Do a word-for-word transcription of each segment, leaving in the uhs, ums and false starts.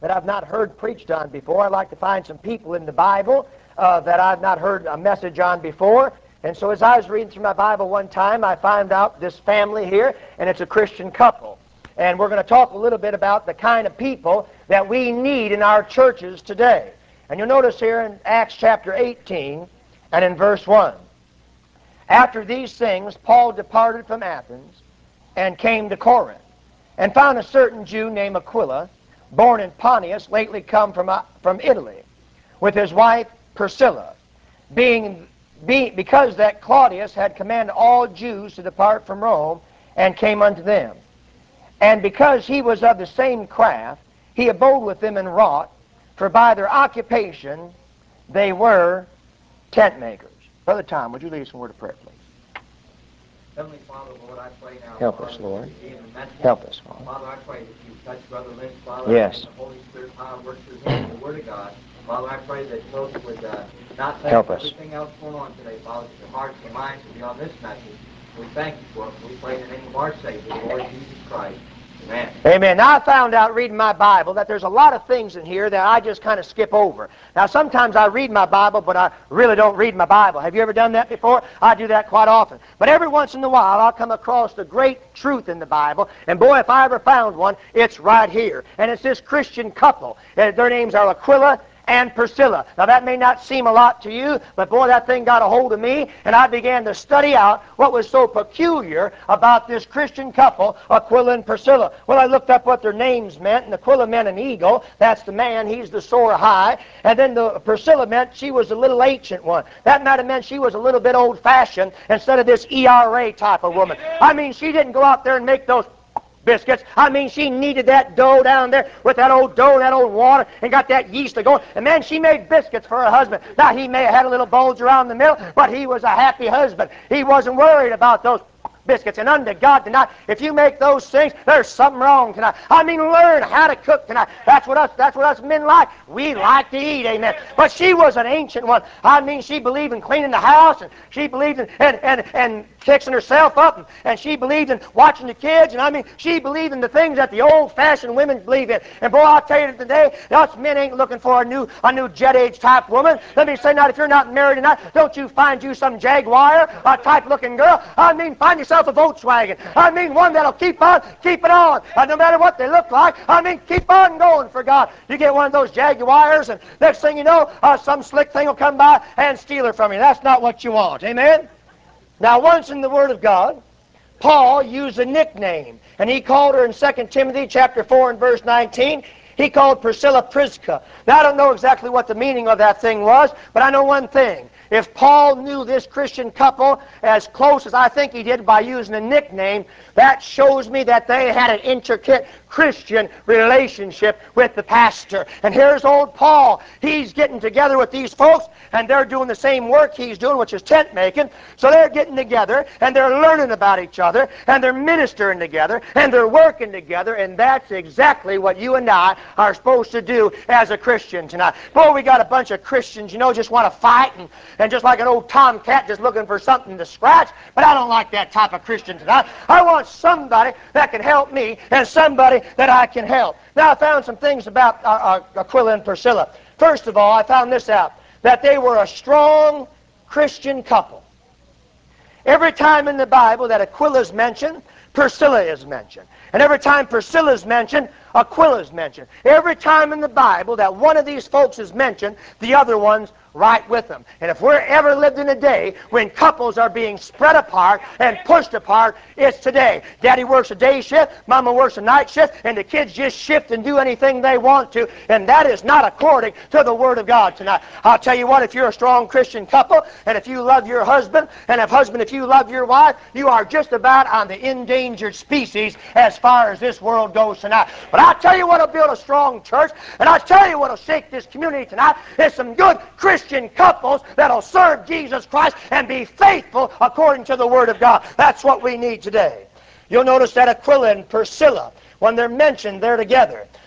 that I've not heard preached on before. I'd like to find some people in the Bible uh, that I've not heard a message on before. And so as I was reading through my Bible one time, I found out this family here, and it's a Christian couple. And we're going to talk a little bit about the kind of people that we need in our churches today. And you'll notice here in Acts chapter eighteen and in verse one, after these things, Paul departed from Athens and came to Corinth, and found a certain Jew named Aquila, born in Pontus, lately come from, uh, from Italy, with his wife Priscilla, being, be, because that Claudius had commanded all Jews to depart from Rome, and came unto them. And because he was of the same craft, he abode with them and wrought, for by their occupation they were tent makers. Brother Tom, would you lead us in a word of prayer, please? Heavenly Father, Lord, I pray now. Help Father, us, Lord. Message, Help us, Father. Father, I pray that you touch Brother Lynch, Father, yes. and the Holy Spirit power works through him, the Word of God. Father, I pray that folks would uh, not think Help of us. everything else going on today, Father, that their hearts and minds will be on this message. We thank you for it. We pray in the name of our Savior, the Lord Jesus Christ. Amen. Amen. Now I found out reading my Bible that there's a lot of things in here that I just kind of skip over. Now sometimes I read my Bible, but I really don't read my Bible. Have you ever done that before? I do that quite often. But every once in a while I'll come across the great truth in the Bible, and boy, if I ever found one, it's right here. And it's this Christian couple. Their names are Aquila and Priscilla. Now that may not seem a lot to you, but boy, that thing got a hold of me, and I began to study out what was so peculiar about this Christian couple, Aquila and Priscilla. Well, I looked up what their names meant, and Aquila meant an eagle. That's the man. He's the soar high. And then the Priscilla meant she was a little ancient one. That might have meant she was a little bit old-fashioned instead of this E R A type of woman. I mean, she didn't go out there and make those biscuits. I mean, she kneaded that dough down there with that old dough and that old water and got that yeast to go. And man, she made biscuits for her husband. Now, he may have had a little bulge around the middle, but he was a happy husband. He wasn't worried about those biscuits. And unto God tonight, if you make those things, there's something wrong tonight. I mean, learn how to cook tonight. That's what us that's what us men like. We like to eat, amen. But she was an ancient one. I mean, she believed in cleaning the house, and she believed in and and, and fixing herself up, and, and she believed in watching the kids, and I mean, she believed in the things that the old-fashioned women believe in. And boy, I'll tell you today, us men ain't looking for a new a new jet-age type woman. Let me say now, if you're not married tonight, don't you find you some Jaguar uh, type-looking girl. I mean, find yourself a Volkswagen. I mean, one that'll keep on, keep it on, uh, no matter what they look like. I mean, keep on going for God. You get one of those Jaguars, and next thing you know, uh, some slick thing will come by and steal her from you. That's not what you want. Amen? Now, once in the Word of God, Paul used a nickname, and he called her in Second Timothy chapter four and verse nineteen. He called Priscilla Prisca. Now, I don't know exactly what the meaning of that thing was, but I know one thing. If Paul knew this Christian couple as close as I think he did by using a nickname, that shows me that they had an intricate Christian relationship with the pastor. And here's old Paul. He's getting together with these folks, and they're doing the same work he's doing, which is tent making. So they're getting together, and they're learning about each other, and they're ministering together, and they're working together, and that's exactly what you and I are supposed to do as a Christian tonight. Boy, we got a bunch of Christians, you know, just want to fight, and, and just like an old tomcat just looking for something to scratch. But I don't like that type of Christian tonight. I want somebody that can help me and somebody that I can help. Now, I found some things about uh, uh, Aquila and Priscilla. First of all, I found this out, that they were a strong Christian couple. Every time in the Bible that Aquila is mentioned, Priscilla is mentioned. And every time Priscilla is mentioned, Aquila is mentioned. Every time in the Bible that one of these folks is mentioned, the other one's right with them. And if we're ever lived in a day when couples are being spread apart and pushed apart, it's today. Daddy works a day shift, Mama works a night shift, and the kids just shift and do anything they want to, and that is not according to the Word of God tonight. I'll tell you what, if you're a strong Christian couple, and if you love your husband, and if husband, if you love your wife, you are just about on the endangered species as far as this world goes tonight. But I'll tell you what'll build a strong church, and I'll tell you what'll shake this community tonight, is some good Christian Christian couples that'll serve Jesus Christ and be faithful according to the Word of God. That's what we need today. You'll notice that Aquila and Priscilla, when they're mentioned, they're together.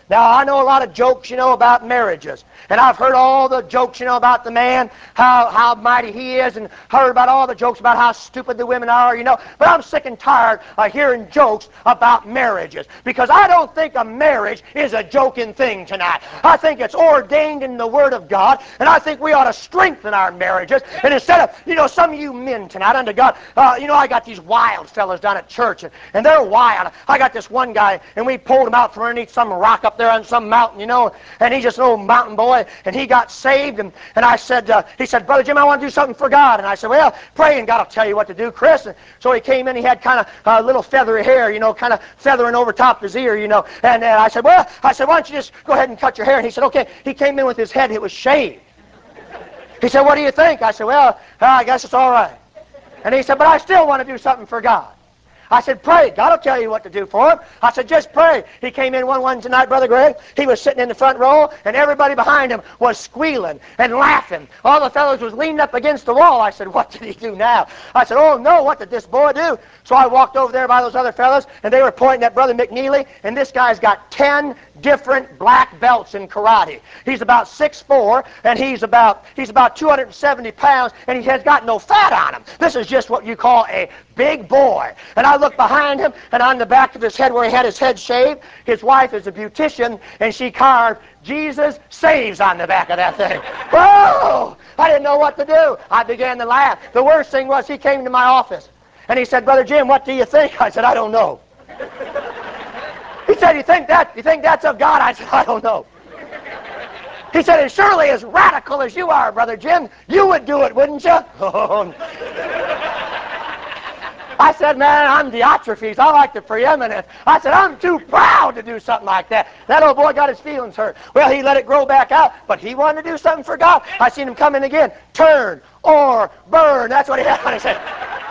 Now, I know a lot of jokes, you know, about marriages. And I've heard all the jokes, you know, about the man, how, how mighty he is, and heard about all the jokes about how stupid the women are, you know. But I'm sick and tired of hearing jokes about marriages, because I don't think a marriage is a joking thing tonight. I think it's ordained in the Word of God, and I think we ought to strengthen our marriages. And instead of, you know, some of you men tonight, unto God, uh, you know, I got these wild fellas down at church, and, and they're wild. I got this one guy, and we pulled him out from underneath some rock up there on some mountain, you know, and he's just an old mountain boy, and he got saved, and, and I said, uh, he said, Brother Jim, I want to do something for God. And I said, well, pray and God will tell you what to do, Chris. And so he came in, he had kind of a uh, little feathery hair, you know, kind of feathering over top his ear, you know, and uh, I said, well, I said, why don't you just go ahead and cut your hair? And he said, okay. He came in with his head, it was shaved. He said, what do you think? I said, well, uh, I guess it's all right. And he said, but I still want to do something for God. I said, pray. God will tell you what to do for him. I said, just pray. He came in one one tonight, Brother Greg. He was sitting in the front row, and everybody behind him was squealing and laughing. All the fellows was leaning up against the wall. I said, what did he do now? I said, oh, no, what did this boy do? So I walked over there by those other fellows, and they were pointing at Brother McNeely, and this guy's got ten different black belts in karate. He's about six foot four, and he's about, he's about two hundred seventy pounds, and he has got no fat on him. This is just what you call a big boy. And I looked behind him, and on the back of his head where he had his head shaved, his wife is a beautician, and she carved Jesus Saves on the back of that thing. Whoa! I didn't know what to do. I began to laugh. The worst thing was he came to my office, and he said, Brother Jim, what do you think? I said, I don't know. He said, you think that, you think that's of God? I said, I don't know. He said, as surely as radical as you are, Brother Jim, you would do it, wouldn't you? I said, man, I'm Diotrephes. I like the preeminence. I said, I'm too proud to do something like that. That old boy got his feelings hurt. Well, he let it grow back out, but he wanted to do something for God. I seen him come in again. Turn or burn. That's what he had to say.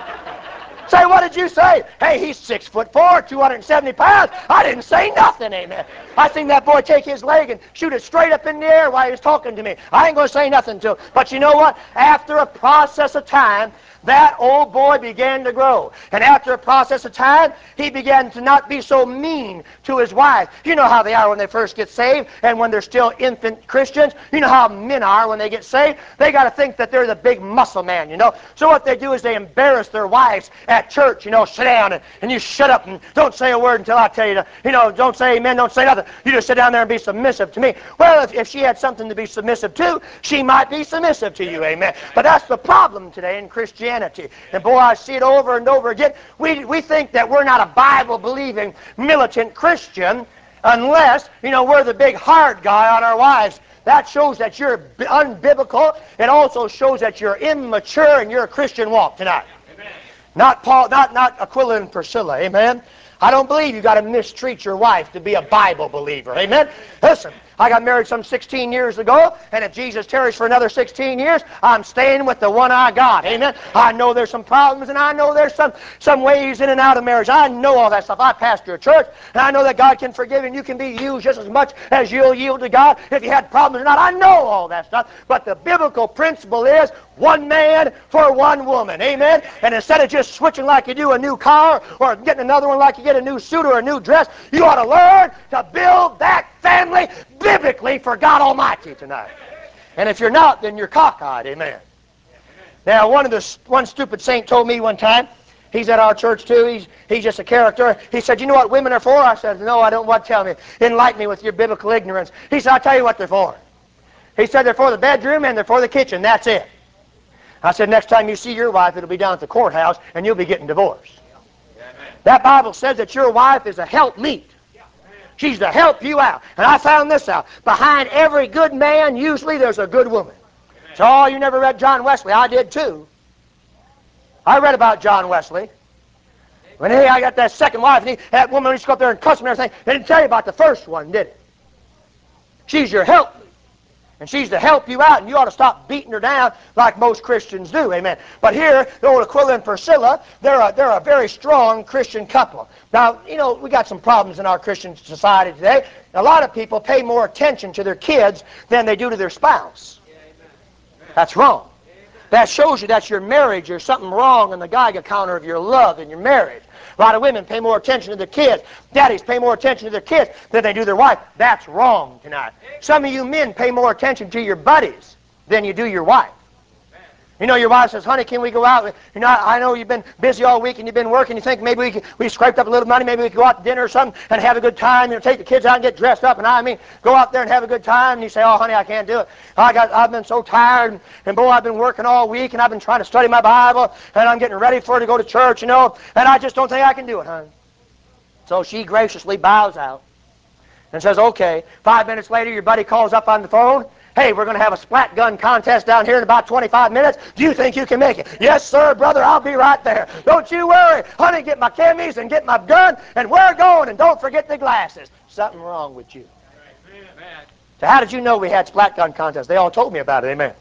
Say, what did you say? Hey, he's six foot four, two hundred seventy pounds. I didn't say nothing, amen. I seen that boy take his leg and shoot it straight up in the air while he was talking to me. I ain't going to say nothing to him. But you know what? After a process of time, that old boy began to grow. And after a process of time, he began to not be so mean to his wife. You know how they are when they first get saved and when they're still infant Christians. You know how men are when they get saved. They got to think that they're the big muscle man, you know. So what they do is they embarrass their wives at church, you know, sit down and, and you shut up and don't say a word until I tell you to, you know, don't say amen, don't say nothing. You just sit down there and be submissive to me. Well, if, if she had something to be submissive to, she might be submissive to you, amen. But that's the problem today in Christianity. And boy, I see it over and over again. We, we think that we're not a Bible-believing, militant Christian unless, you know, we're the big hard guy on our wives. That shows that you're unbiblical. It also shows that you're immature in your Christian walk tonight. Amen. Not Paul, not, not Aquila and Priscilla, amen? I don't believe you got to mistreat your wife to be a Bible believer, amen? Listen, I got married some sixteen years ago, and if Jesus tarries for another sixteen years, I'm staying with the one I got, amen? I know there's some problems, and I know there's some, some ways in and out of marriage. I know all that stuff. I pastor a church, and I know that God can forgive, and you can be used just as much as you'll yield to God if you had problems or not. I know all that stuff, but the biblical principle is one man for one woman, amen? And instead of just switching like you do a new car or getting another one like you get a new suit or a new dress, you ought to learn to build that family biblically for God Almighty tonight. And if you're not, then you're cockeyed, amen. Now, one of the one stupid saint told me one time, he's at our church too, he's, he's just a character. He said, you know what women are for? I said, no, I don't want to tell me. Enlighten me with your biblical ignorance. He said, I'll tell you what they're for. He said, they're for the bedroom and they're for the kitchen. That's it. I said, next time you see your wife, it'll be down at the courthouse, and you'll be getting divorced. That Bible says that your wife is a helpmeet. She's to help you out. And I found this out. Behind every good man, usually there's a good woman. So, oh, you never read John Wesley. I did too. I read about John Wesley. When hey, I got that second wife, and he, that woman used to go up there and cuss him and everything. They didn't tell you about the first one, did it? She's your helpmeet. And she's to help you out, and you ought to stop beating her down like most Christians do, amen. But here, the old Aquila and Priscilla, they're a, they're a very strong Christian couple. Now, you know, we got some problems in our Christian society today. A lot of people pay more attention to their kids than they do to their spouse. That's wrong. That shows you that's your marriage. There's something wrong in the Geiger counter of your love in your marriage. A lot of women pay more attention to their kids. Daddies pay more attention to their kids than they do their wife. That's wrong tonight. Some of you men pay more attention to your buddies than you do your wife. You know, your wife says, honey, can we go out? You know, I know you've been busy all week and you've been working. You think maybe we could, we scraped up a little money, maybe we could go out to dinner or something and have a good time. You know, take the kids out and get dressed up. And I mean, go out there and have a good time. And you say, oh, honey, I can't do it. I got, I've been so tired. And, and boy, I've been working all week and I've been trying to study my Bible. And I'm getting ready for it to go to church, you know. And I just don't think I can do it, honey. So she graciously bows out and says, okay. Five minutes later, your buddy calls up on the phone. Hey, we're going to have a splat gun contest down here in about twenty-five minutes. Do you think you can make it? Yes, sir, brother, I'll be right there. Don't you worry. Honey, get my chemis and get my gun, and we're going, and don't forget the glasses. Something wrong with you. Amen. So how did you know we had splat gun contests? They all told me about it, amen.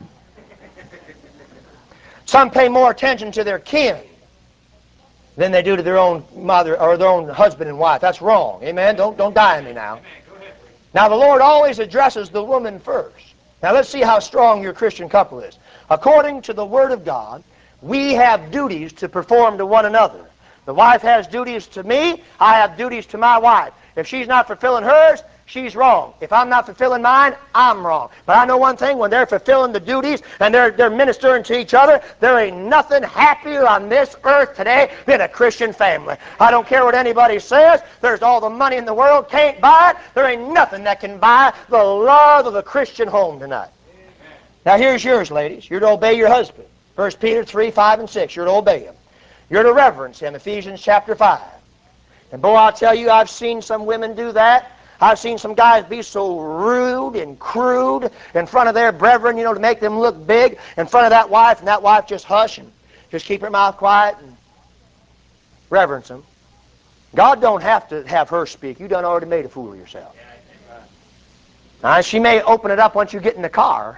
Some pay more attention to their kin than they do to their own mother or their own husband and wife. That's wrong, amen. Don't, don't die on me now. Now, the Lord always addresses the woman first. Now let's see how strong your Christian couple is. According to the Word of God, we have duties to perform to one another. The wife has duties to me. I have duties to my wife. If she's not fulfilling hers, she's wrong. If I'm not fulfilling mine, I'm wrong. But I know one thing, when they're fulfilling the duties and they're, they're ministering to each other, there ain't nothing happier on this earth today than a Christian family. I don't care what anybody says. There's all the money in the world, can't buy it. There ain't nothing that can buy the love of a Christian home tonight. Amen. Now here's yours, ladies. You're to obey your husband. First Peter three, five, and six. You're to obey him. You're to reverence him. Ephesians chapter five. And boy, I'll tell you, I've seen some women do that. I've seen some guys be so rude and crude in front of their brethren, you know, to make them look big in front of that wife, and that wife just hush and just keep her mouth quiet and reverence them. God don't have to have her speak. You done already made a fool of yourself. Now, she may open it up once you get in the car,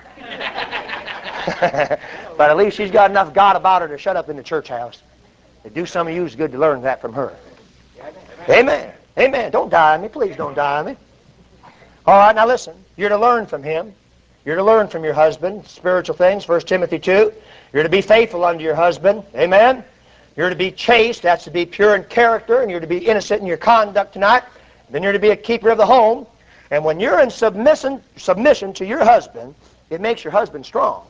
but at least she's got enough God about her to shut up in the church house. It do some of you is good to learn that from her. Amen. Amen. Don't die on me. Please don't die on me. All right, now listen. You're to learn from him. You're to learn from your husband, spiritual things, First Timothy two. You're to be faithful unto your husband. Amen. You're to be chaste. That's to be pure in character, and you're to be innocent in your conduct tonight. Then you're to be a keeper of the home. And when you're in submission, submission to your husband, it makes your husband strong.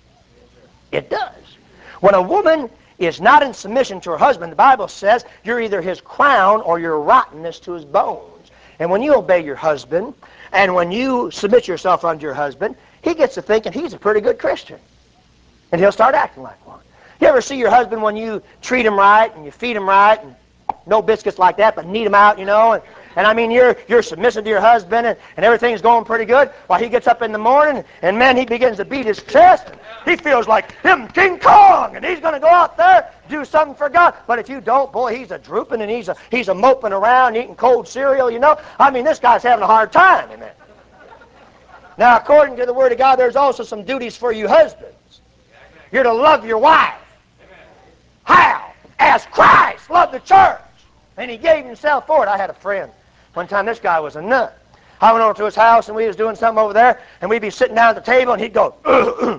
It does. When a woman is not in submission to her husband, the Bible says you're either his crown or you're rottenness to his bones. And when you obey your husband, and when you submit yourself unto your husband, he gets to thinking he's a pretty good Christian. And he'll start acting like one. You ever see your husband when you treat him right, and you feed him right, and no biscuits like that, but knead him out, you know, and And I mean, you're you're submissive to your husband, and, and everything's going pretty good. While he gets up in the morning, and man, he begins to beat his chest, and he feels like him King Kong, and he's going to go out there, do something for God. But if you don't, boy, he's a drooping, and he's a he's a moping around, eating cold cereal, you know. I mean, this guy's having a hard time, amen. Now, according to the Word of God, there's also some duties for you husbands. You're to love your wife. How? As Christ loved the church, and he gave himself for it. I had a friend. One time, this guy was a nut. I went over to his house, and we was doing something over there, and we'd be sitting down at the table, and he'd go, ugh.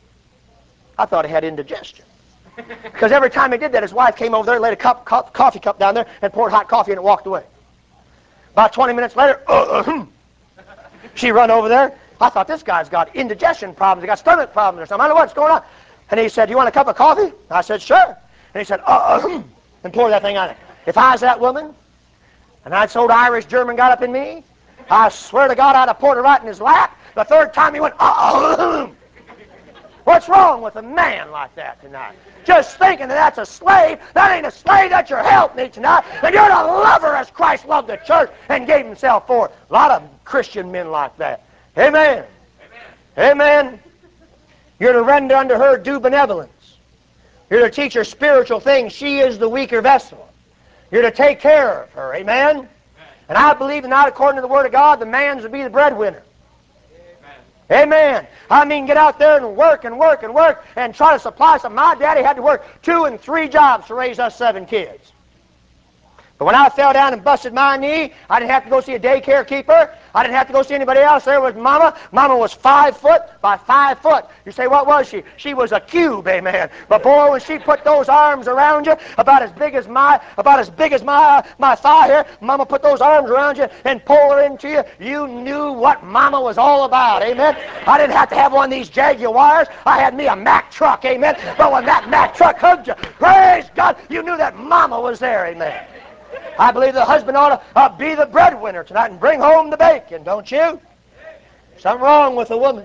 I thought he had indigestion. Because every time he did that, his wife came over there, laid a cup, cup, coffee cup down there, and poured hot coffee, and it walked away. About twenty minutes later, ugh. She run over there. I thought, this guy's got indigestion problems. He got stomach problems or something. I don't know what's going on. And he said, you want a cup of coffee? I said, sure. And he said, uh, and poured that thing on it. If I was that woman, and that old Irish German got up in me, I swear to God I'd have poured it right in his lap. The third time he went, uh-uh. What's wrong with a man like that tonight? Just thinking that that's a slave. That ain't a slave, that's your helpmate tonight. And you're to love her as Christ loved the church and gave himself for it. A lot of Christian men like that. Amen. Amen. Amen. You're to render unto her due benevolence. You're to teach her spiritual things. She is the weaker vessel. You're to take care of her. Amen? Amen. And I believe that according to the Word of God, the man's to be the breadwinner. Amen. Amen. I mean, get out there and work and work and work and try to supply some. My daddy had to work two and three jobs to raise us seven kids. But when I fell down and busted my knee, I didn't have to go see a daycare keeper. I didn't have to go see anybody else. There was Mama. Mama was five foot by five foot. You say, what was she? She was a cube, amen. But boy, when she put those arms around you, about as big as my, about as big as my, my thigh here, Mama put those arms around you and pulled her into you. You knew what Mama was all about, amen. I didn't have to have one of these Jaguars. I had me a Mack truck, amen. But when that Mack truck hugged you, praise God, you knew that Mama was there, amen. I believe the husband ought to uh, be the breadwinner tonight and bring home the bacon, don't you? Something wrong with a woman.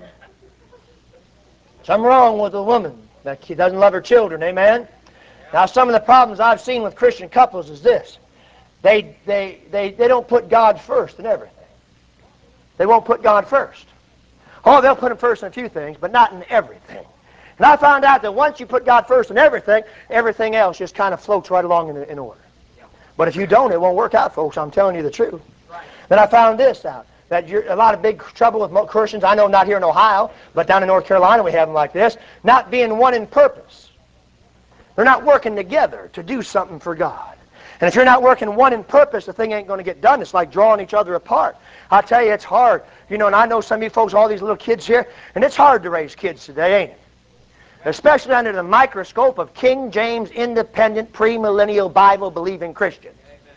Something wrong with a woman that she doesn't love her children, amen? Now, some of the problems I've seen with Christian couples is this. They, they, they, they don't put God first in everything. They won't put God first. Oh, they'll put Him first in a few things, but not in everything. And I found out that once you put God first in everything, everything else just kind of floats right along in, in order. But if you don't, it won't work out, folks. I'm telling you the truth. Right. Then I found this out, that you're, a lot of big trouble with Christians, I know not here in Ohio, but down in North Carolina we have them like this, not being one in purpose. They're not working together to do something for God. And if you're not working one in purpose, the thing ain't going to get done. It's like drawing each other apart. I tell you, it's hard. You know, and I know some of you folks, all these little kids here, and it's hard to raise kids today, ain't it? Especially under the microscope of King James, independent, premillennial, Bible-believing Christians.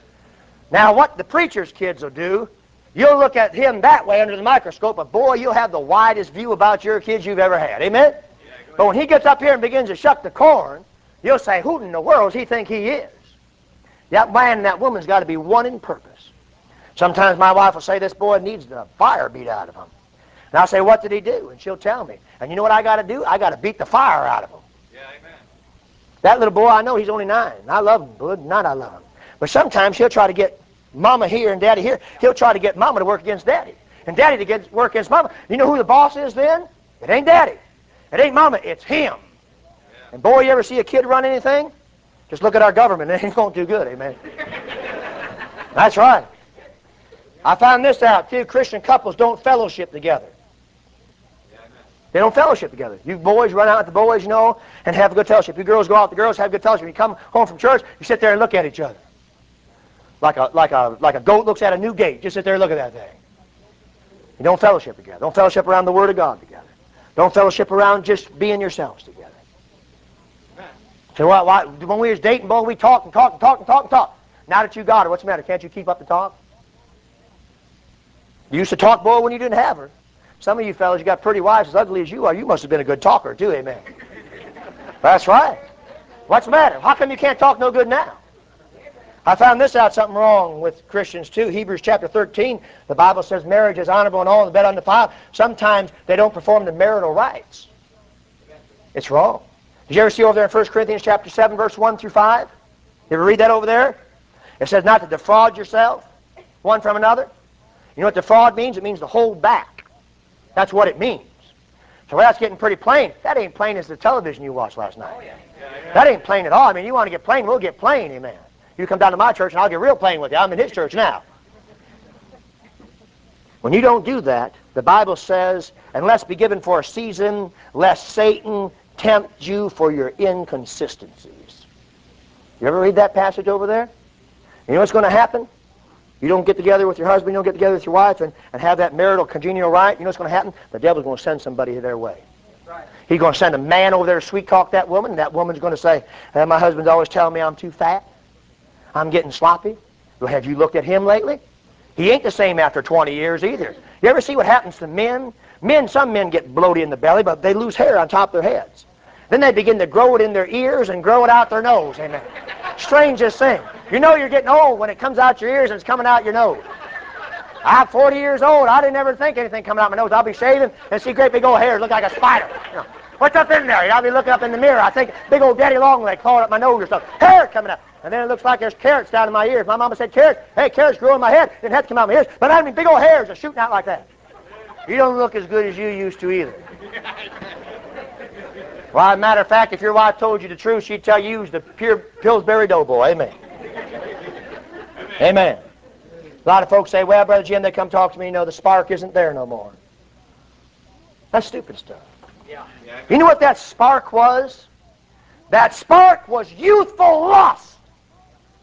Now, what the preacher's kids will do, you'll look at him that way under the microscope, but boy, you'll have the widest view about your kids you've ever had. Amen? Yeah, but when he gets up here and begins to shuck the corn, you'll say, who in the world does he think he is? That man and that woman's got to be one in purpose. Sometimes my wife will say, this boy needs the fire beat out of him. And I'll say, what did he do? And she'll tell me. And you know what I got to do? I got to beat the fire out of him. Yeah, amen. That little boy, I know he's only nine. I love him. Good night, I love him. But sometimes he'll try to get Mama here and Daddy here. He'll try to get Mama to work against Daddy. And Daddy to get work against Mama. You know who the boss is then? It ain't Daddy. It ain't Mama. It's him. Yeah. And boy, you ever see a kid run anything? Just look at our government. It ain't going to do good, amen. That's right. I found this out, too. Christian couples don't fellowship together. They don't fellowship together. You boys run out with the boys, you know, and have a good fellowship. You girls go out with the girls, have a good fellowship. You come home from church, you sit there and look at each other. Like a, like a, like a goat looks at a new gate. Just sit there and look at that thing. You don't fellowship together. Don't fellowship around the Word of God together. Don't fellowship around just being yourselves together. So why, why, when we was dating, boy, we talk and talk and talk and talk and talk. Now that you got her, what's the matter? Can't you keep up the talk? You used to talk, boy, when you didn't have her. Some of you fellas, you got pretty wives as ugly as you are. You must have been a good talker, too, amen. That's right. What's the matter? How come you can't talk no good now? I found this out, something wrong with Christians, too. Hebrews chapter thirteen, the Bible says marriage is honorable and all, and the bed undefiled. Sometimes they don't perform the marital rites. It's wrong. Did you ever see over there in First Corinthians chapter seven, verse one through five? You ever read that over there? It says not to defraud yourself one from another. You know what defraud means? It means to hold back. That's what it means. So that's getting pretty plain. That ain't plain as the television you watched last night. Oh, yeah. Yeah, that ain't plain at all. I mean, you want to get plain, we'll get plain, amen. You come down to my church and I'll get real plain with you. I'm in his church now. When you don't do that, the Bible says, unless be given for a season, lest Satan tempt you for your inconsistencies. You ever read that passage over there? You know what's going to happen? You don't get together with your husband, you don't get together with your wife and, and have that marital congenial right. You know what's going to happen? The devil's going to send somebody their way. Right. He's going to send a man over there to sweet talk that woman, and that woman's going to say, hey, my husband's always telling me I'm too fat. I'm getting sloppy. Well, have you looked at him lately? He ain't the same after twenty years either. You ever see what happens to men? Men, some men get bloated in the belly, but they lose hair on top of their heads. Then they begin to grow it in their ears and grow it out their nose. Amen. Strangest thing. You know you're getting old when it comes out your ears and it's coming out your nose. I'm forty years old. I didn't ever think anything coming out my nose. I'll be shaving and see great big old hairs look like a spider. You know, what's up in there? I'll be looking up in the mirror. I think big old daddy long leg clawing up my nose or something. Hair coming out. And then it looks like there's carrots down in my ears. My mama said carrots. Hey, carrots grew in my head. Didn't have to come out of my ears. But I mean big old hairs are shooting out like that. You don't look as good as you used to either. Well, as a matter of fact, if your wife told you the truth, she'd tell you you was the pure Pillsbury Doughboy. Amen. Amen. Amen. A lot of folks say, well, Brother Jim, they come talk to me, you know, the spark isn't there no more. That's stupid stuff. Yeah. You know what that spark was? That spark was youthful lust.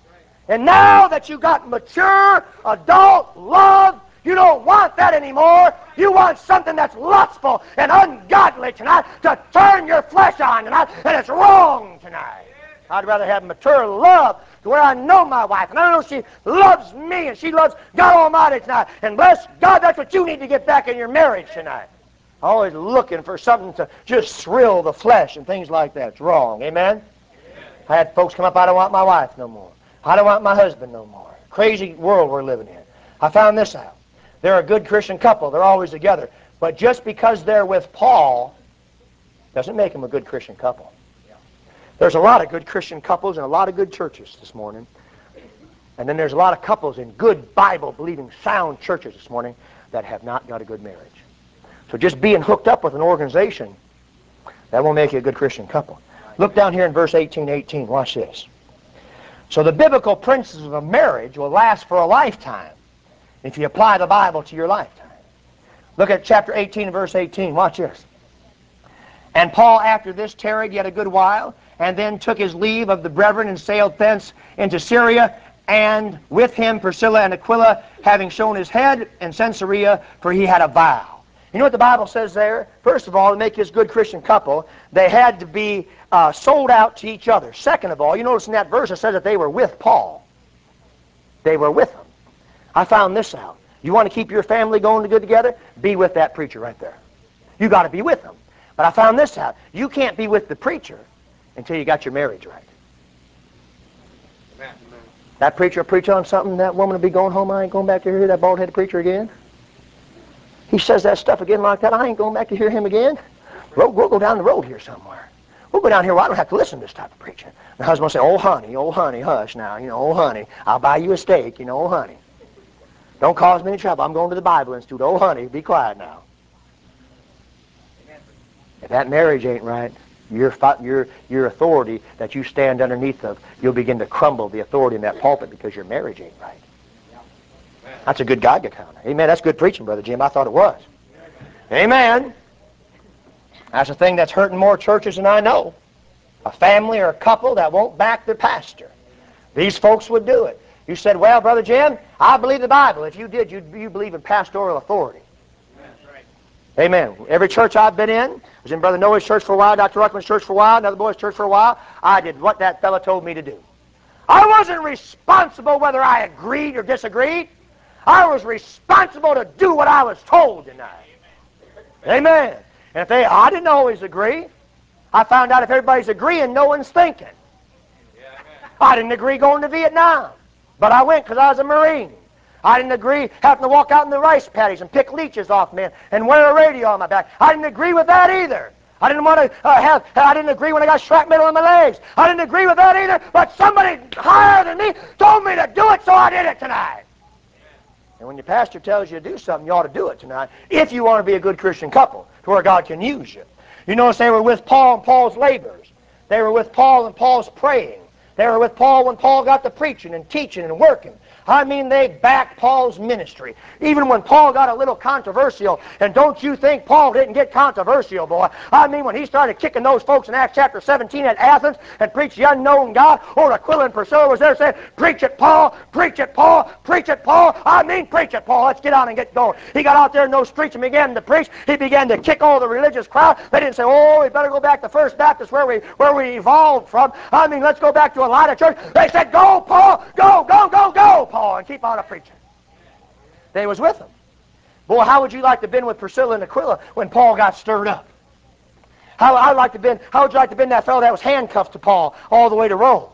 And now that you got mature, adult love, you don't want that anymore. You want something that's lustful and ungodly tonight to turn your flesh on tonight, and it's wrong tonight. I'd rather have mature love to where I know my wife, and I know she loves me, and she loves God Almighty tonight. And bless God, that's what you need to get back in your marriage tonight. Always looking for something to just thrill the flesh and things like that. It's wrong. Amen? I had folks come up, I don't want my wife no more. I don't want my husband no more. Crazy world we're living in. I found this out. They're a good Christian couple. They're always together. But just because they're with Paul doesn't make them a good Christian couple. There's a lot of good Christian couples in a lot of good churches this morning. And then there's a lot of couples in good Bible-believing, sound churches this morning that have not got a good marriage. So just being hooked up with an organization, that won't make you a good Christian couple. Look down here in verse eighteen eighteen. Watch this. So the biblical principles of marriage will last for a lifetime if you apply the Bible to your lifetime. Look at chapter eighteen, verse eighteen. Watch this. And Paul after this tarried yet a good while, and then took his leave of the brethren and sailed thence into Syria, and with him Priscilla and Aquila, having shown his head in Caesarea, for he had a vow. You know what the Bible says there? First of all, to make this good Christian couple, they had to be uh, sold out to each other. Second of all, you notice in that verse it says that they were with Paul. They were with him. I found this out. You want to keep your family going good together? Be with that preacher right there. You got to be with him. But I found this out. You can't be with the preacher until you got your marriage right. Amen. That preacher preach on something, that woman will be going home, I ain't going back to hear that bald-headed preacher again. He says that stuff again like that, I ain't going back to hear him again. We'll, we'll go down the road here somewhere. We'll go down here where I don't have to listen to this type of preaching. The husband will say, oh, honey, oh, honey, hush now. You know, oh, honey, I'll buy you a steak. You know, oh, honey. Don't cause me any trouble. I'm going to the Bible Institute. Oh, honey, be quiet now. If that marriage ain't right, your, your, your authority that you stand underneath of, you'll begin to crumble the authority in that pulpit because your marriage ain't right. That's a good Geiger counter. Amen. That's good preaching, Brother Jim. I thought it was. Amen. That's a thing that's hurting more churches than I know. A family or a couple that won't back their pastor. These folks would do it. You said, well, Brother Jim, I believe the Bible. If you did, you you believe in pastoral authority. That's right. Amen. Every church I've been in, I was in Brother Noah's church for a while, Doctor Ruckman's church for a while, another boy's church for a while. I did what that fellow told me to do. I wasn't responsible whether I agreed or disagreed. I was responsible to do what I was told tonight. Amen. And if they, I didn't always agree. I found out if everybody's agreeing, no one's thinking. I didn't agree going to Vietnam, but I went because I was a Marine. I didn't agree having to walk out in the rice paddies and pick leeches off men and wear a radio on my back. I didn't agree with that either. I didn't want to uh, have, I didn't agree when I got shrapnel in my legs. I didn't agree with that either, but somebody higher than me told me to do it, so I did it tonight. And when your pastor tells you to do something, you ought to do it tonight, if you want to be a good Christian couple, to where God can use you. You notice they were with Paul and Paul's labors. They were with Paul and Paul's praying. They were with Paul when Paul got to preaching and teaching and working. I mean, they backed Paul's ministry. Even when Paul got a little controversial, and don't you think Paul didn't get controversial, boy. I mean, when he started kicking those folks in Acts chapter seventeen at Athens and preached the unknown God, or Aquila and Priscilla was there saying, preach it, Paul, preach it, Paul, preach it, Paul. I mean, preach it, Paul. Let's get on and get going. He got out there in those streets and began to preach. He began to kick all the religious crowd. They didn't say, oh, we better go back to First Baptist where we, where we evolved from. I mean, let's go back to a line of church. They said, go, Paul, go, go, go, go, Paul. And keep on a preaching. They was with him. Boy, how would you like to have been with Priscilla and Aquila when Paul got stirred up? How, I'd like to been, how would you like to have been that fellow that was handcuffed to Paul all the way to Rome?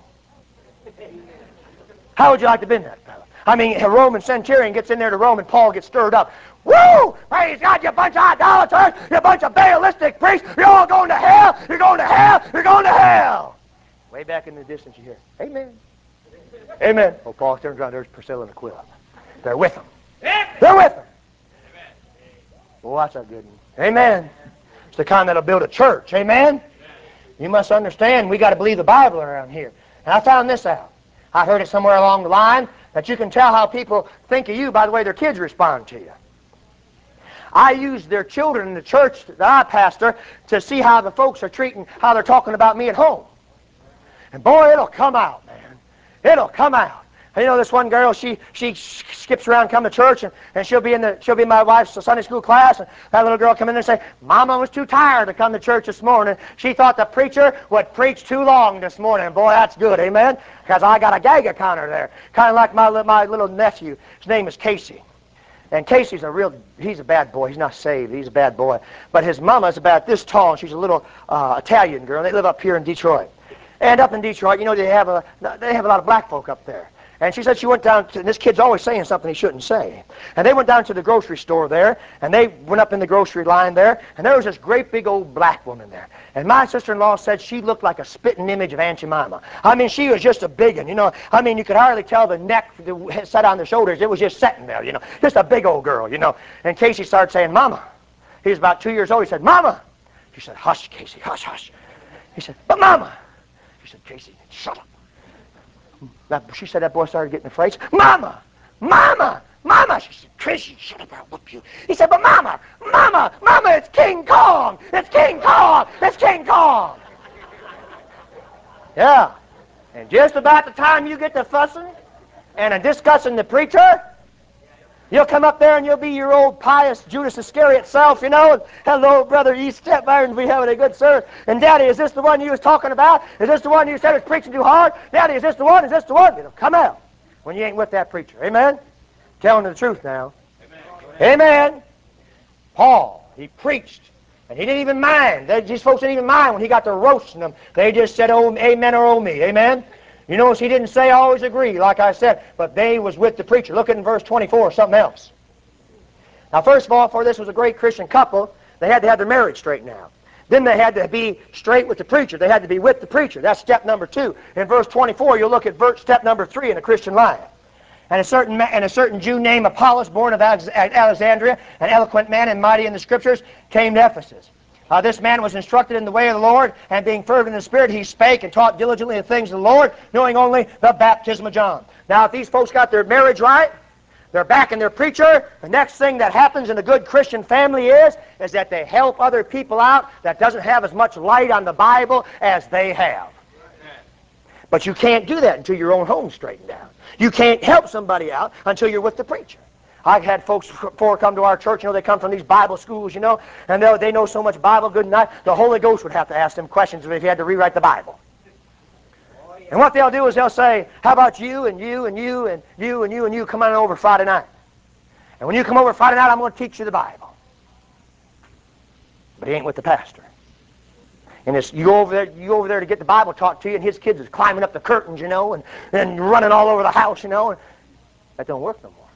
How would you like to have been that fellow? I mean, a Roman centurion gets in there to Rome and Paul gets stirred up. Woo! Praise God, you bunch of idolaters, you bunch of Baalistic priests, you're all going to hell, you're going to hell, you're going to hell. Way back in the distance you hear, amen. Amen. Oh, Paul turns around, there's Priscilla and Aquila. They're with him. They're with him. Oh, that's a good one. Amen. It's the kind that'll build a church. Amen. You must understand, we got to believe the Bible around here. And I found this out. I heard it somewhere along the line that you can tell how people think of you by the way their kids respond to you. I use their children in the church that I pastor to see how the folks are treating, how they're talking about me at home. And boy, it'll come out, man. It'll come out. And you know this one girl, she she skips around, come to church, and, and she'll be in the she'll be in my wife's Sunday school class, and that little girl come in there and say, "Mama was too tired to come to church this morning. She thought the preacher would preach too long this morning." Boy, that's good, amen. Because I got a Geiger counter there, kind of like my li- my little nephew. His name is Casey, and Casey's a real he's a bad boy. He's not saved. He's a bad boy. But his mama's about this tall, and she's a little uh, Italian girl. They live up here in Detroit, and up in Detroit, you know, they have a they have a lot of black folk up there. And she said she went down to, and this kid's always saying something he shouldn't say. And they went down to the grocery store there, and they went up in the grocery line there, and there was this great big old black woman there. And my sister-in-law said she looked like a spitting image of Aunt Jemima. I mean, she was just a big one, you know. I mean, you could hardly tell the neck that sat on the shoulders. It was just sitting there, you know. Just a big old girl, you know. And Casey started saying, "Mama." He was about two years old. He said, "Mama." She said, "Hush, Casey, hush, hush." He said, "But Mama." She said, "Casey, shut up." That, she said that boy started getting afraid. "Mama! Mama! Mama!" She said, "Casey, shut up or I'll whoop you." He said, "But Mama! Mama! Mama, it's King Kong! It's King Kong! It's King Kong!" Yeah. And just about the time you get to fussing and discussing the preacher, you'll come up there and you'll be your old pious Judas Iscariot self, you know, and "Hello, brother, ye step irons, we having a good service. And Daddy, is this the one you was talking about? Is this the one you said was preaching too hard? Daddy, is this the one? Is this the one?" It'll come out when you ain't with that preacher. Amen? Telling the truth now. Amen. Amen. Paul, he preached, and he didn't even mind. They, these folks didn't even mind when he got to roasting them. They just said, "Oh, amen," or "oh me." Amen? You notice he didn't say "always agree," like I said, but they was with the preacher. Look at in verse twenty-four, something else. Now, first of all, for this was a great Christian couple, they had to have their marriage straightened out. Then they had to be straight with the preacher. They had to be with the preacher. That's step number two. In verse twenty-four, you'll look at verse, step number three in a Christian life. And a certain ma- and a certain Jew named Apollos, born of Alex- Alexandria, an eloquent man and mighty in the Scriptures, came to Ephesus. Uh, this man was instructed in the way of the Lord, and being fervent in the Spirit, he spake and taught diligently the things of the Lord, knowing only the baptism of John. Now, if these folks got their marriage right, they're backing their preacher, the next thing that happens in a good Christian family is, is that they help other people out that doesn't have as much light on the Bible as they have. But you can't do that until your own home's straightened out. You can't help somebody out until you're with the preacher. I've had folks before come to our church, you know, they come from these Bible schools, you know, and they they know so much Bible, good night, the Holy Ghost would have to ask them questions if he had to rewrite the Bible. And what they'll do is they'll say, "How about you and you and you and you and you and you come on over Friday night? And when you come over Friday night, I'm going to teach you the Bible." But he ain't with the pastor. And it's, you go over there, you go over there to get the Bible taught to you, and his kids is climbing up the curtains, you know, and, and running all over the house, you know, and that don't work no more.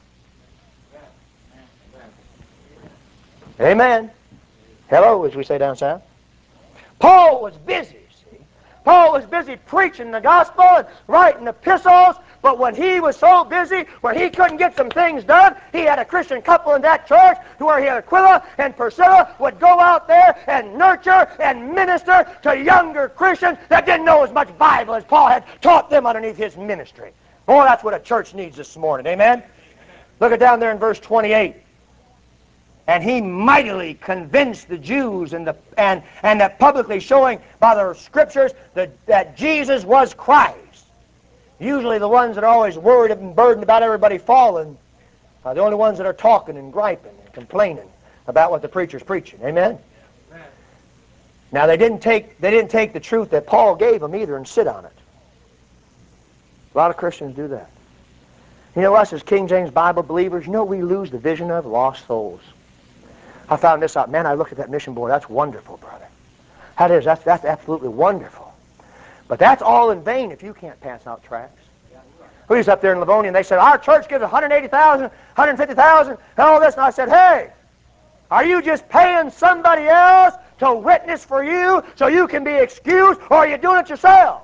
Amen. Hello, as we say down south. Paul was busy, see. Paul was busy preaching the gospel and writing epistles, but when he was so busy, when he couldn't get some things done, he had a Christian couple in that church to where he had Aquila and Priscilla would go out there and nurture and minister to younger Christians that didn't know as much Bible as Paul had taught them underneath his ministry. Boy, that's what a church needs this morning. Amen? Look at down there in verse twenty-eight. And he mightily convinced the Jews and the and and that publicly showing by the Scriptures that, that Jesus was Christ. Usually the ones that are always worried and burdened about everybody falling are the only ones that are talking and griping and complaining about what the preacher's preaching. Amen? Amen. Now they didn't take they didn't take the truth that Paul gave them either and sit on it. A lot of Christians do that. You know, us as King James Bible believers, you know what we lose the vision of? Lost souls. I found this out. Man, I looked at that mission board. That's wonderful, brother. That is. That's, that's absolutely wonderful. But that's all in vain if you can't pass out tracts. We was up there in Livonia, and they said, "Our church gives one hundred eighty thousand dollars, one hundred fifty thousand dollars, and all this." And I said, "Hey, are you just paying somebody else to witness for you so you can be excused, or are you doing it yourself?"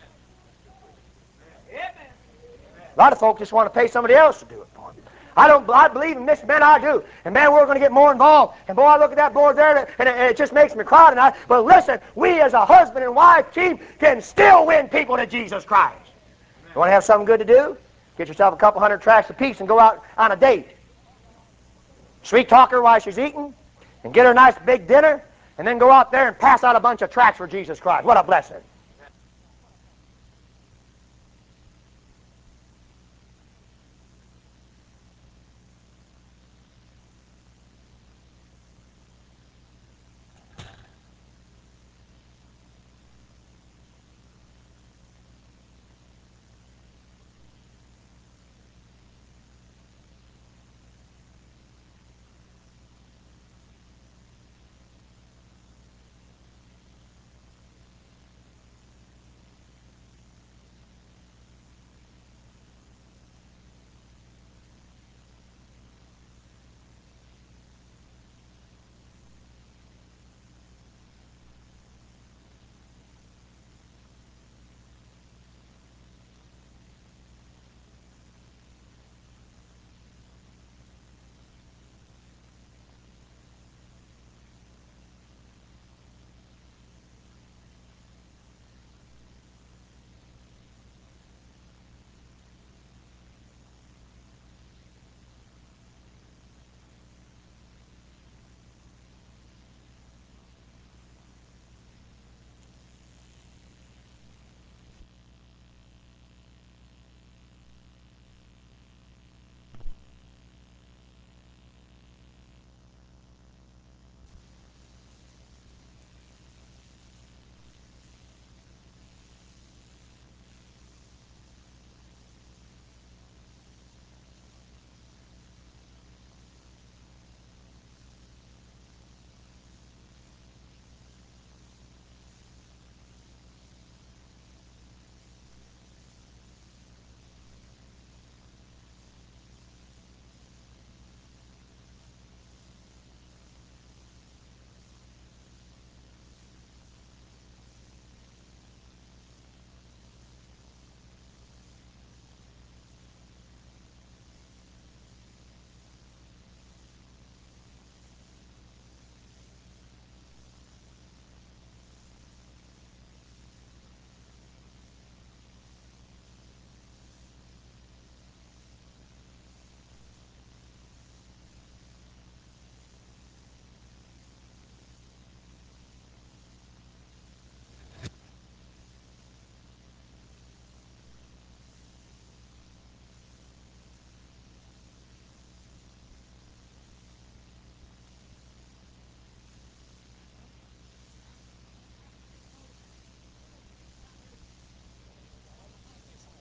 Amen. A lot of folks just want to pay somebody else to do it for them. I don't. I believe in this, man. I do. And man, we're going to get more involved. And boy, I look at that board there, and it, and it just makes me cry tonight. But listen, we as a husband and wife team can still win people to Jesus Christ. You want to have something good to do? Get yourself a couple hundred tracts apiece and go out on a date. Sweet talk her while she's eating, and get her a nice big dinner, and then go out there and pass out a bunch of tracts for Jesus Christ. What a blessing.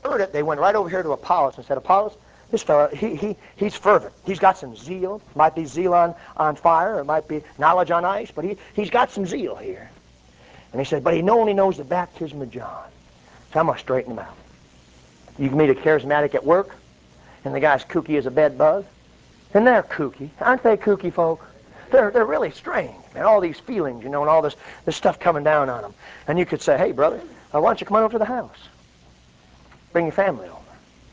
heard it, they went right over here to Apollos and said, Apollos, this fellow, he, he, he's fervent. He's got some zeal. Might be zeal on, on fire, or it might be knowledge on ice, but he, he's got some zeal here. And he said, but he only knows the baptism of John. So I'm going to straighten him out. You can meet a charismatic at work, and the guy's kooky as a bed bug. And they're kooky. Aren't they kooky folk? They're, they're really strange. And all these feelings, you know, and all this, this stuff coming down on them. And you could say, hey, brother, uh, why don't you come on over to the house? Bring your family over.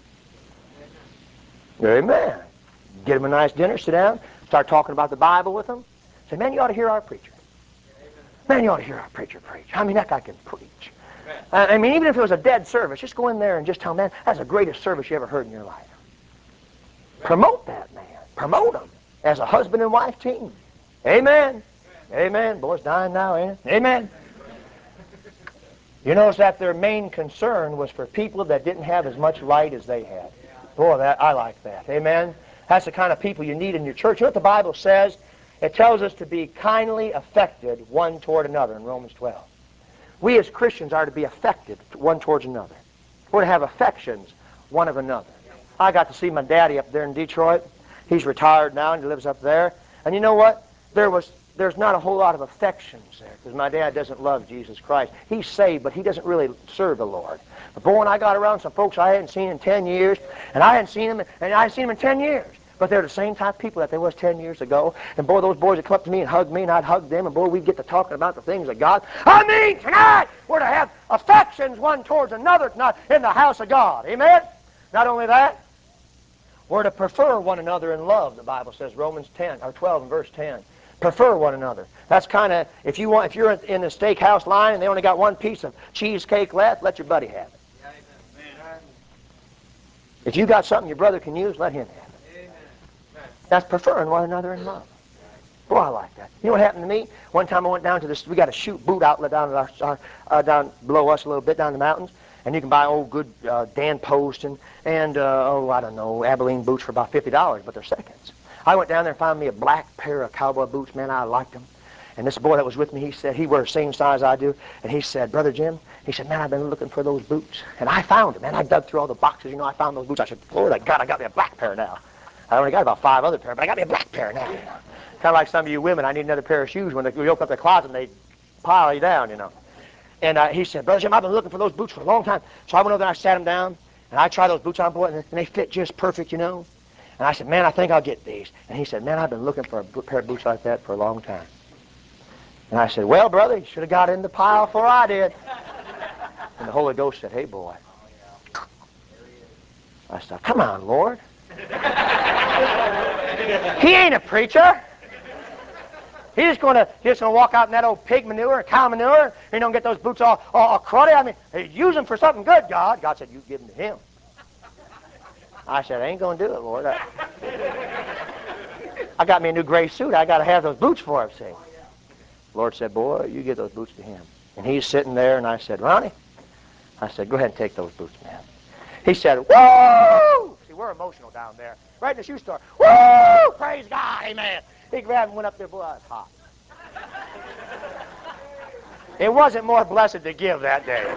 Amen. Get them a nice dinner, sit down, start talking about the Bible with them. Say, man, you ought to hear our preacher. Man, you ought to hear our preacher preach. I mean, that guy can preach. Uh, I mean, even if it was a dead service, just go in there and just tell him, man, that's the greatest service you ever heard in your life. Promote that man. Promote him as a husband and wife team. Amen. Amen. Boy's dying now, ain't it? Amen. You notice that their main concern was for people that didn't have as much light as they had. Boy, that I like that. Amen. That's the kind of people you need in your church. You know what the Bible says? It tells us to be kindly affected one toward another in Romans twelve. We as Christians are to be affected one towards another. We're to have affections one of another. I got to see my daddy up there in Detroit. He's retired now and he lives up there. And you know what? There was there's not a whole lot of affections there because my dad doesn't love Jesus Christ. He's saved, but he doesn't really serve the Lord. But boy, when I got around some folks I hadn't seen in ten years, and I hadn't seen them, and I hadn't seen them in ten years. But they're the same type of people that they was ten years ago. And boy, those boys would come up to me and hug me, and I'd hug them, and boy, we'd get to talking about the things of God. I mean, tonight, we're to have affections one towards another tonight in the house of God. Amen? Not only that, we're to prefer one another in love, the Bible says, Romans ten, or twelve and verse ten. Prefer one another. That's kind of, if you want, if you're in the steakhouse line and they only got one piece of cheesecake left, let your buddy have it. If you got something your brother can use, let him have it. That's preferring one another in love. Boy, I like that. You know what happened to me? One time I went down to this, we got a shoot boot outlet down, our, our, uh, down below us a little bit, down in the mountains. And you can buy old good uh, Dan Post and, and uh, oh, I don't know, Abilene boots for about fifty dollars, but they're seconds. I went down there and found me a black pair of cowboy boots. Man, I liked them. And this boy that was with me, he said, he wears the same size I do. And he said, Brother Jim, he said, man, I've been looking for those boots. And I found them. Man, I dug through all the boxes. You know, I found those boots. I said, Lord, I got, I got me a black pair now. I only got about five other pairs, but I got me a black pair now. You know? Kind of like some of you women, I need another pair of shoes when they, you open up the closet and they pile you down, you know. And uh, he said, Brother Jim, I've been looking for those boots for a long time. So I went over there and I sat them down, and I tried those boots on, boy, and they fit just perfect, you know. And I said, man, I think I'll get these. And he said, man, I've been looking for a pair of boots like that for a long time. And I said, well, brother, you should have got in the pile before I did. And the Holy Ghost said, hey, boy. I said, come on, Lord. He ain't a preacher. He's just going to just gonna walk out in that old pig manure, cow manure, and don't get those boots all, all, all cruddy. I mean, hey, use them for something good, God. God said, you give them to him. I said, I ain't going to do it, Lord. I, I got me a new gray suit. I got to have those boots for him, see. The Lord said, boy, you give those boots to him. And he's sitting there, and I said, Ronnie, I said, go ahead and take those boots, man. He said, woo! See, we're emotional down there. Right in the shoe store. Woo! Praise God, amen. He grabbed and went up there, boy, I was hot. It wasn't more blessed to give that day.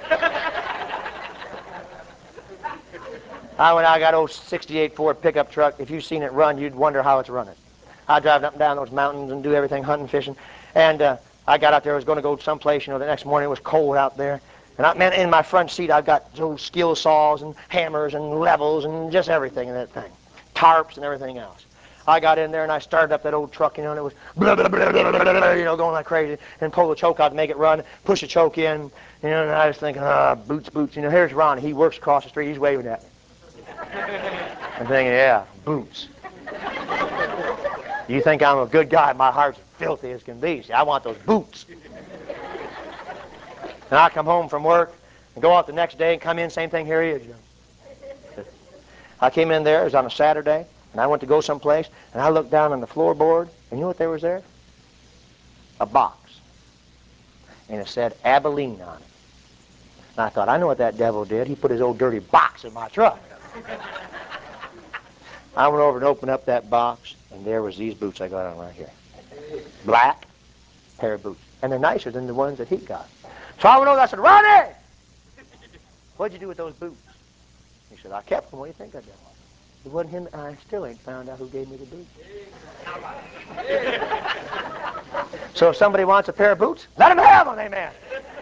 I went out, I got old sixty-eight Ford pickup truck. If you've seen it run, you'd wonder how it's running. I drive up and down those mountains and do everything, hunting, fishing. And uh, I got out there, I was going to go someplace, you know, the next morning it was cold out there. And I, man, in my front seat, I've got those skill saws and hammers and levels and just everything in that thing. Tarps and everything else. I got in there and I started up that old truck, you know, and it was blah, blah, blah, blah, blah, blah, you know, going like crazy, and pull the choke out to make it run, push the choke in, you know, and I was thinking, ah, boots, boots. You know, here's Ronnie. He works across the street. He's waving at me. I'm thinking, yeah, boots. You think I'm a good guy? My heart's filthy as can be. See, I want those boots. And I come home from work and go out the next day and come in, same thing, here he is. I came in there, it was on a Saturday, and I went to go someplace, and I looked down on the floorboard, and you know what there was there? A box. And it said Abilene on it. And I thought, I know what that devil did. He put his old dirty box in my truck. I went over and opened up that box, and there was these boots I got on right here. Black pair of boots. And they're nicer than the ones that he got. So I went over and I said, Ronnie! What'd you do with those boots? He said, I kept them. What do you think I did? It wasn't him. I still ain't found out who gave me the boots. So if somebody wants a pair of boots, let them have them, amen.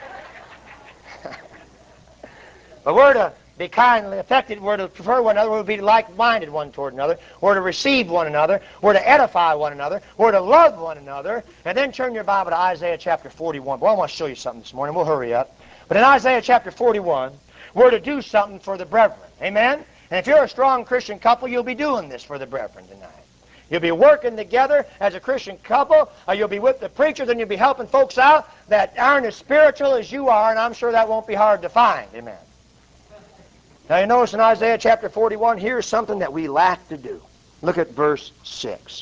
But we're to be kindly affected. We're to prefer one another. We're to be like-minded one toward another. We're to receive one another. We're to edify one another. We're to love one another. And then turn your Bible to Isaiah chapter forty-one. Boy, I want to show you something this morning. We'll hurry up. But in Isaiah chapter forty-one, we're to do something for the brethren. Amen? And if you're a strong Christian couple, you'll be doing this for the brethren tonight. You'll be working together as a Christian couple, or you'll be with the preachers, and you'll be helping folks out that aren't as spiritual as you are, and I'm sure that won't be hard to find. Amen. Now you notice in Isaiah chapter forty-one, here's something that we lack to do. Look at verse six.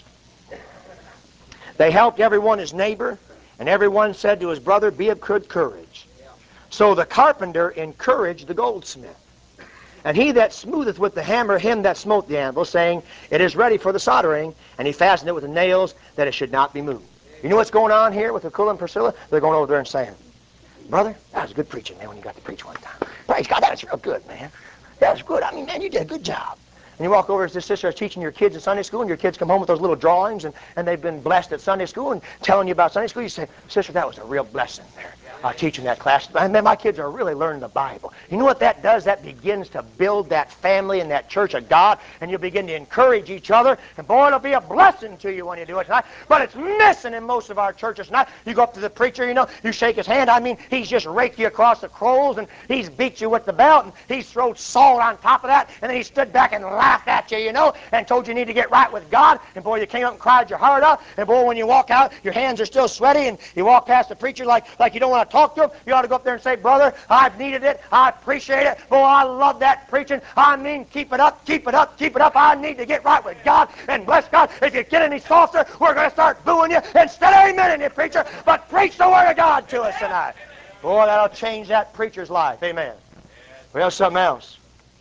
They helped everyone his neighbor, and everyone said to his brother, be of good courage. So the carpenter encouraged the goldsmith. And he that smootheth with the hammer him that smote the anvil, saying, it is ready for the soldering, and he fastened it with the nails, that it should not be moved. You know what's going on here with Aquila and Priscilla? They're going over there and saying, brother, that was good preaching, man, when you got to preach one time. Praise God, that was real good, man. That was good. I mean, man, you did a good job. And you walk over as this sister is teaching your kids in Sunday school, and your kids come home with those little drawings, and, and they've been blessed at Sunday school and telling you about Sunday school. You say, sister, that was a real blessing there. Uh, teaching that class. And man, my kids are really learning the Bible. You know what that does? That begins to build that family and that church of God, and you begin to encourage each other, and boy, it'll be a blessing to you when you do it tonight. But it's missing in most of our churches tonight. You go up to the preacher, you know, you shake his hand. I mean, he's just raked you across the coals, and he's beat you with the belt, and he's thrown salt on top of that, and then he stood back and laughed at you, you know, and told you you need to get right with God, and boy, you came up and cried your heart out, and boy, when you walk out, your hands are still sweaty, and you walk past the preacher like, like you don't want to talk to him. You ought to go up there and say, brother, I've needed it. I appreciate it. Boy, I love that preaching. I mean, keep it up, keep it up, keep it up. I need to get right with God. And bless God, if you get any softer, we're going to start booing you instead of amen, you preacher. But preach the Word of God to us tonight. Boy, that'll change that preacher's life. Amen. We have something else.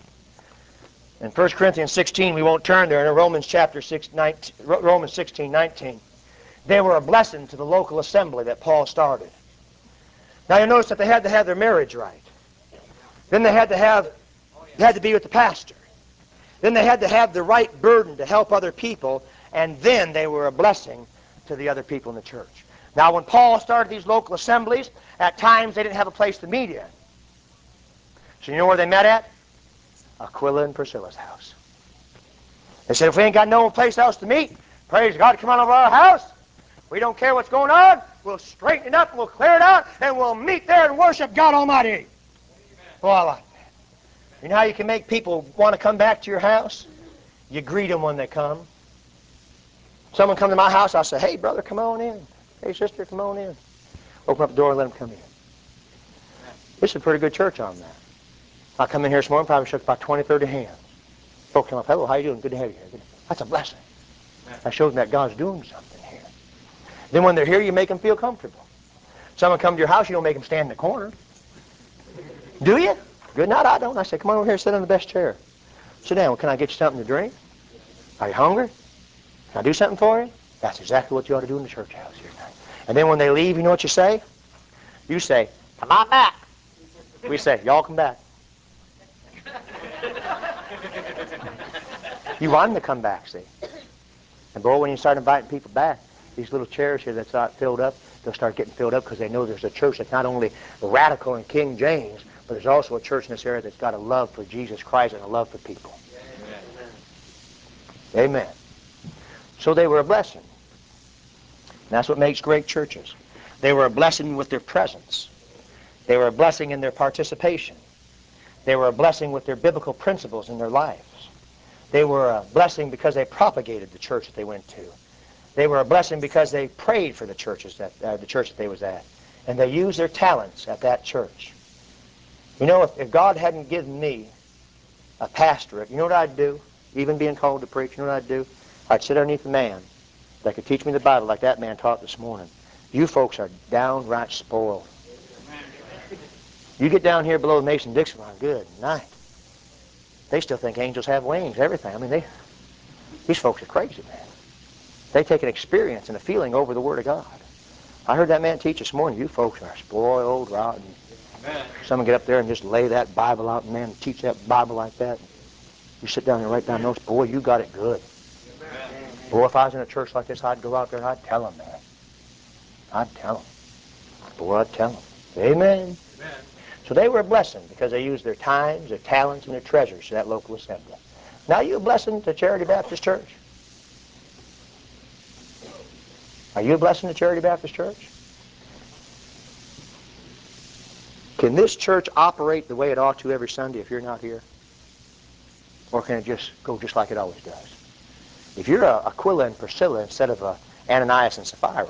In First Corinthians sixteen, we won't turn there. In Romans chapter six, nineteen, Romans sixteen, nineteen, they were a blessing to the local assembly that Paul started. Now you notice that they had to have their marriage right. Then they had to have, they had to be with the pastor. Then they had to have the right burden to help other people, and then they were a blessing to the other people in the church. Now when Paul started these local assemblies, at times they didn't have a place to meet in. So you know where they met at? Aquila and Priscilla's house. They said, if we ain't got no place else to meet, praise God, come on over our house. We don't care what's going on. We'll straighten it up, and we'll clear it out, and we'll meet there and worship God Almighty. Well, I like that. You know how you can make people want to come back to your house? You greet them when they come. Someone come to my house, I say, hey, brother, come on in. Hey, sister, come on in. Open up the door and let them come in. This is a pretty good church on that. I come in here this morning, probably shook about twenty, thirty hands. Folks come up, hello, how you doing? Good to have you here. That's a blessing. That shows them that God's doing something here. Then when they're here, you make them feel comfortable. Someone come to your house, you don't make them stand in the corner. Do you? Good night, I don't. I say, come on over here, sit on the best chair. Sit down. Well, can I get you something to drink? Are you hungry? Can I do something for you? That's exactly what you ought to do in the church house here tonight. And then when they leave, you know what you say? You say, come on back. We say, y'all come back. You want them to come back, see. And boy, when you start inviting people back, these little chairs here that's not filled up, they'll start getting filled up because they know there's a church that's not only radical in King James, but there's also a church in this area that's got a love for Jesus Christ and a love for people. Amen. Amen. So they were a blessing. And that's what makes great churches. They were a blessing with their presence. They were a blessing in their participation. They were a blessing with their biblical principles in their lives. They were a blessing because they propagated the church that they went to. They were a blessing because they prayed for the churches that uh, the church that they was at, and they used their talents at that church. You know, if, if God hadn't given me a pastorate, you know what I'd do? Even being called to preach, you know what I'd do? I'd sit underneath a man that could teach me the Bible like that man taught this morning. You folks are downright spoiled. You get down here below the Mason-Dixon line, good night. They still think angels have wings, everything. I mean, they, these folks are crazy, man. They take an experience and a feeling over the Word of God. I heard that man teach this morning. You folks are spoiled, rotten. Amen. Someone get up there and just lay that Bible out, and man, teach that Bible like that. You sit down and write down notes. Boy, you got it good. Boy, if I was in a church like this, I'd go out there and I'd tell them, man. I'd tell them. Boy, I'd tell them. Amen. Amen. So they were a blessing because they used their times, their talents, and their treasures to that local assembly. Now, are you a blessing to Charity Baptist Church? Are you a blessing to Charity Baptist Church? Can this church operate the way it ought to every Sunday if you're not here? Or can it just go just like it always does? If you're a Aquila and Priscilla instead of a Ananias and Sapphira.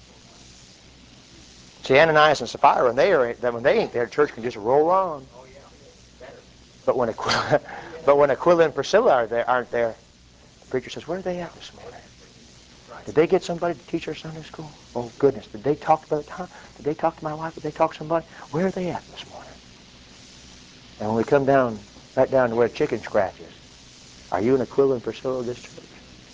See, Ananias and Sapphira, when they, are, when they ain't there, the church can just roll on. But when Aquila, but when Aquila and Priscilla are there, aren't there, the preacher says, where are they at this morning? Did they get somebody to teach our Sunday school? Oh, goodness. Did they talk to Brother Tom? Did they talk to my wife? Did they talk to somebody? Where are they at this morning? And when we come down, right down to where chicken scratches, are you an Aquila and Priscilla of this church?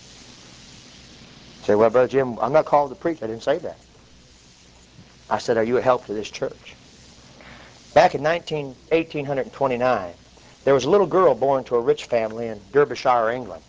Say, well, Brother Jim, I'm not called to preach. I didn't say that. I said, are you a help to this church? Back in eighteen twenty-nine, there was a little girl born to a rich family in Derbyshire, England.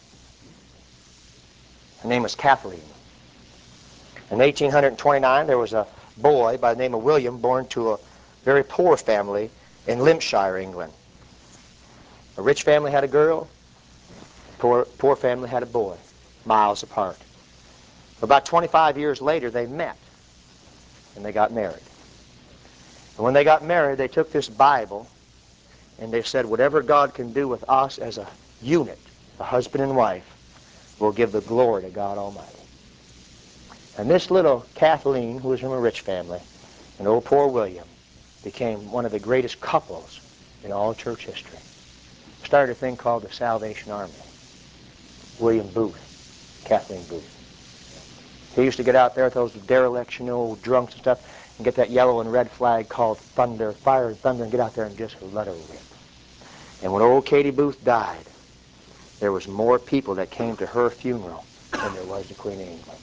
Her name was Kathleen. In eighteen twenty-nine, there was a boy by the name of William born to a very poor family in Limpshire, England. A rich family had a girl, a poor, poor family had a boy, miles apart. About twenty-five years later, they met, and they got married. And when they got married, they took this Bible, and they said, whatever God can do with us as a unit, a husband and wife, will give the glory to God Almighty. And this little Kathleen, who was from a rich family, and old poor William, became one of the greatest couples in all church history. Started a thing called the Salvation Army. William Booth, Kathleen Booth. He used to get out there with those derelicts, you know, old drunks and stuff, and get that yellow and red flag called Thunder, Fire and Thunder, and get out there and just let her rip. And when old Katie Booth died, there was more people that came to her funeral than there was to Queen of England.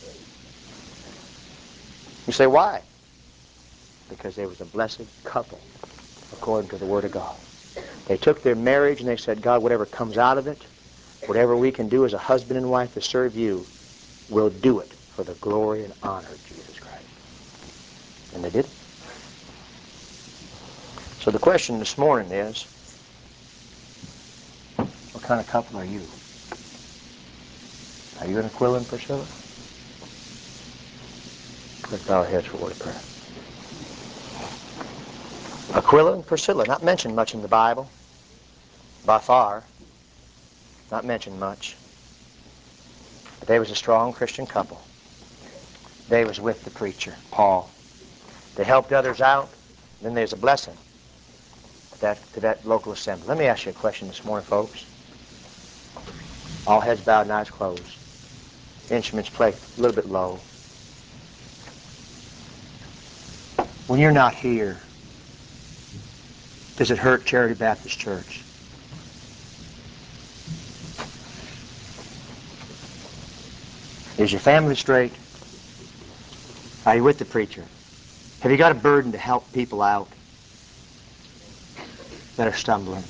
You say, why? Because they was a blessed couple, according to the Word of God. They took their marriage and they said, God, whatever comes out of it, whatever we can do as a husband and wife to serve you, we'll do it for the glory and honor of Jesus Christ. And they did it. So the question this morning is, what kind of couple are you? Are you an Aquila and Priscilla? Let's bow our heads for a word of prayer. Aquila and Priscilla, not mentioned much in the Bible, by far, not mentioned much. But they was a strong Christian couple. They was with the preacher, Paul. They helped others out. Then there's a blessing to that, to that local assembly. Let me ask you a question this morning, folks. All heads bowed and eyes closed. Instruments played a little bit low. When you're not here, does it hurt Charity Baptist Church? Is your family straight? Are you with the preacher? Have you got a burden to help people out that are stumbling?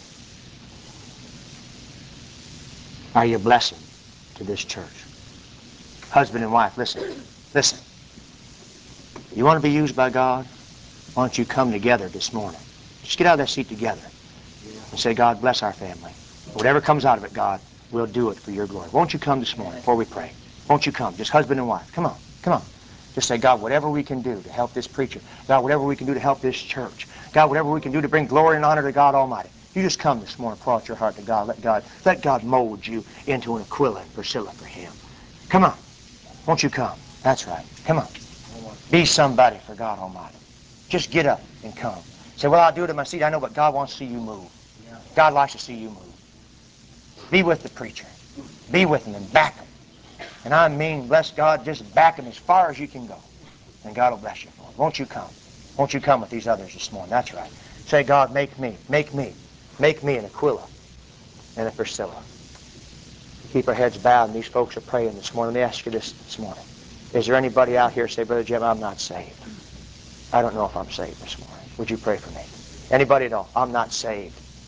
Are you a blessing to this church? Husband and wife, listen, listen. You want to be used by God? Why don't you come together this morning? Just get out of that seat together and say, God, bless our family. Whatever comes out of it, God, we'll do it for your glory. Won't you come this morning before we pray? Won't you come? Just husband and wife. Come on. Come on. Just say, God, whatever we can do to help this preacher. God, whatever we can do to help this church. God, whatever we can do to bring glory and honor to God Almighty. You just come this morning, pour out your heart to God. Let God, let God mold you into an Aquila and Priscilla for Him. Come on. Won't you come? That's right. Come on. Be somebody for God Almighty. Just get up and come. Say, well, I'll do it in my seat. I know, but God wants to see you move. God likes to see you move. Be with the preacher. Be with him and back him. And I mean, bless God, just back him as far as you can go. And God will bless you for it. Won't you come? Won't you come with these others this morning? That's right. Say, God, make me, make me, make me an Aquila and a Priscilla. Keep our heads bowed, and these folks are praying this morning. Let me ask you this this morning. Is there anybody out here say, Brother Jim, I'm not saved? I don't know if I'm saved this morning. Would you pray for me? Anybody at all? I'm not saved.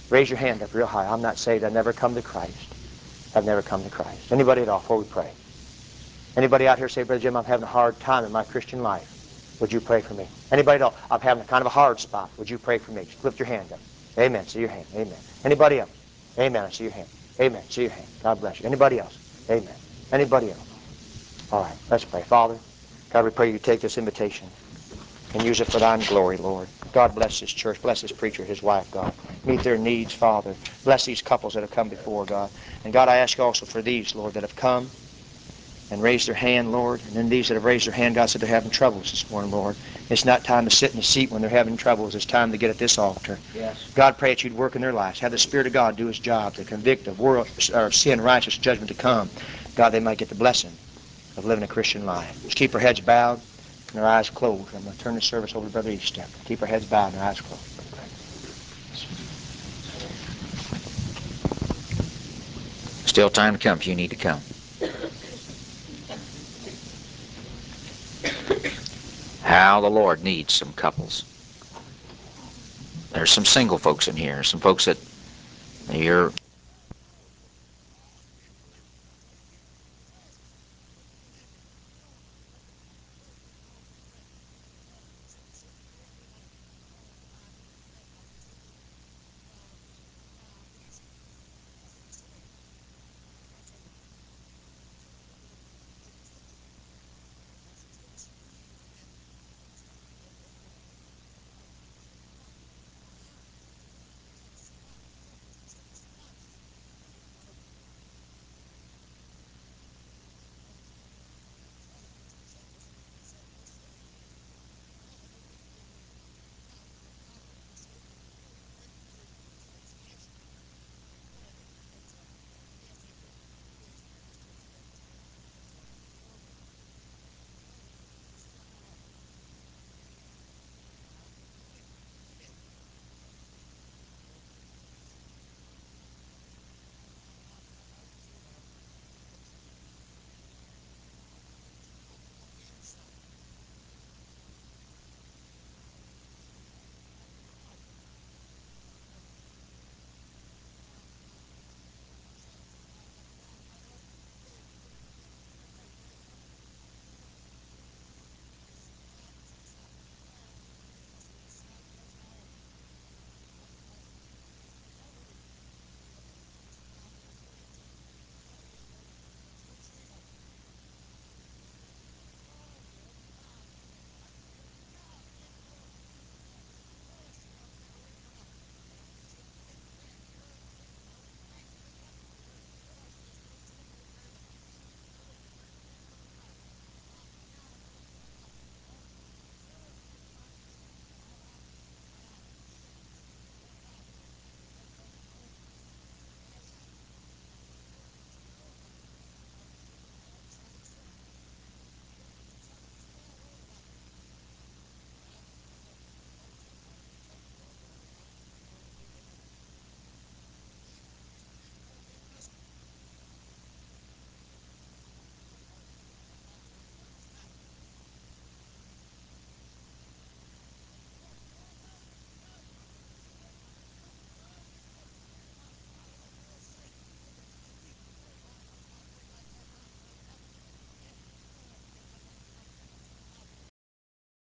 Raise your hand up real high. I'm not saved. I've never come to Christ. I've never come to Christ. Anybody at all before we pray? Anybody out here say, Brother Jim, I'm having a hard time in my Christian life. Would you pray for me? Anybody at all? I'm having kind of a hard spot. Would you pray for me? Just lift your hand up. Amen. See your hand. Amen. Anybody else? Amen. I see your hand. Amen. See your hand. God bless you. Anybody else? Amen. Anybody else? All right. Let's pray. Father, God, we pray you take this invitation and use it for thine glory, Lord. God bless this church. Bless this preacher, his wife, God. Meet their needs, Father. Bless these couples that have come before, God. And God, I ask also for these, Lord, that have come and raised their hand, Lord. And then these that have raised their hand, God said they're having troubles this morning, Lord. It's not time to sit in the seat when they're having troubles. It's time to get at this altar. Yes. God, pray that you'd work in their lives. Have the Spirit of God do his job to convict of world, or sin, righteous judgment to come. God, they might get the blessing of living a Christian life. Just keep our heads bowed and our eyes closed. I'm going to turn the service over to Brother Eastep. Keep our heads bowed and our eyes closed. Still time to come if you need to come. How the Lord needs some couples. There's some single folks in here. Some folks that you're